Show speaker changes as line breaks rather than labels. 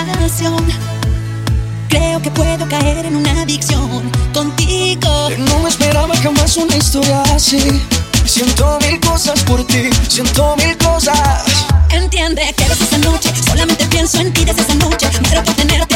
pasión. Creo que puedo caer en una adicción contigo.
No me esperaba jamás una historia así. Siento mil cosas por ti, siento mil cosas.
Entiende que desde esa noche solamente pienso en ti desde esa noche. Me muero por tenerte